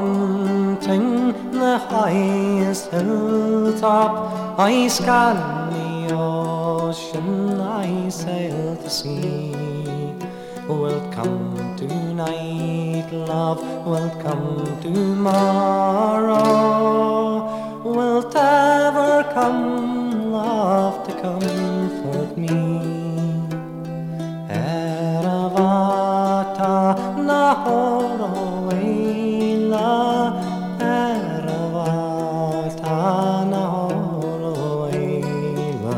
Mounting the highest hilltop, I scan the ocean, I sail to sea. Wilt come tonight, love, wilt come tomorrow? Wilt ever come, love, to comfort me? Eravata nahoro eila, Eravata nahoro eila,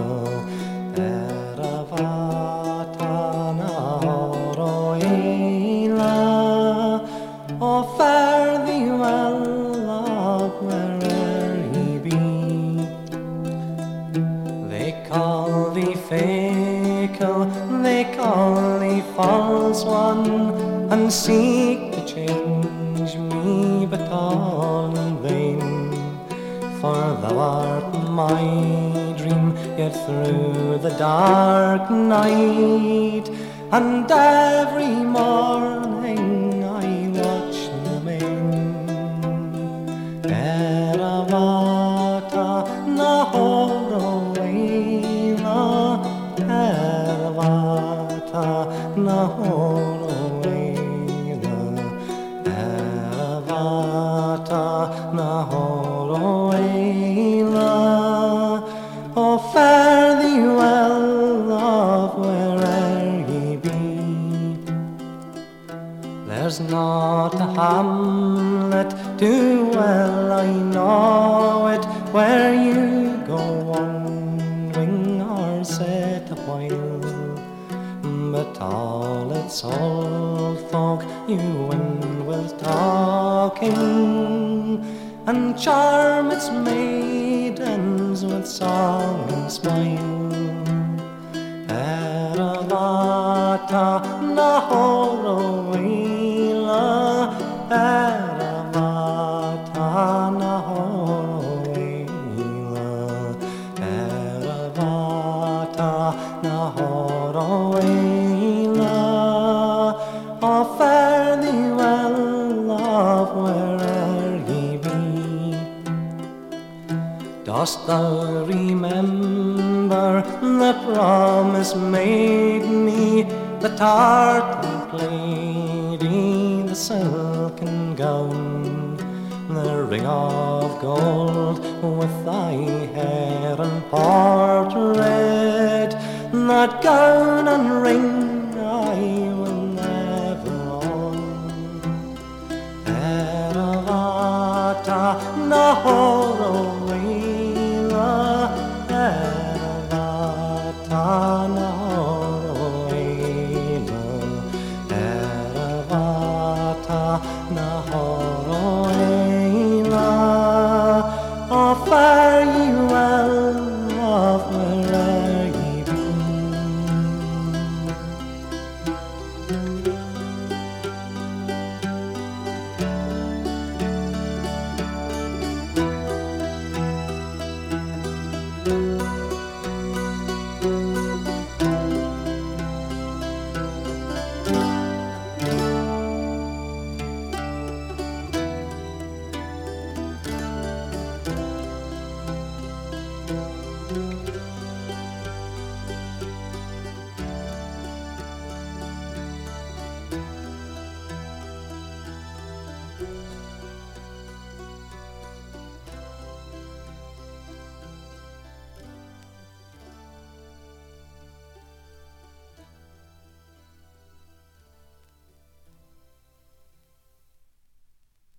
Eravata nahoro eila. Oh, fare thee well, love, where'er ye be. They call thee fickle, they call thee false one, and seek to change me, but all in vain. For thou art my dream, yet through the dark night, and every morning I watch the main. Eravata nahoro eila, Eravata nahoro eila, Eravata nahoro eila. Oh, fare thee well, love, where'er ye be. There's not a hamlet too well I know it, where you go wandering or sit a while, but all its old folk you win with talking, and charm its maidens with song and smile. Eravata nahoro eila, Eravata nahoro eila, Eravata nahoro eila. Oh, fare thee well, love, where'er ye be. Dost thou remember the promise made me, the tartan lady, the silken gown, the ring of gold with thy hair and portrait? That gown and ring I will never own. Eravata nahoro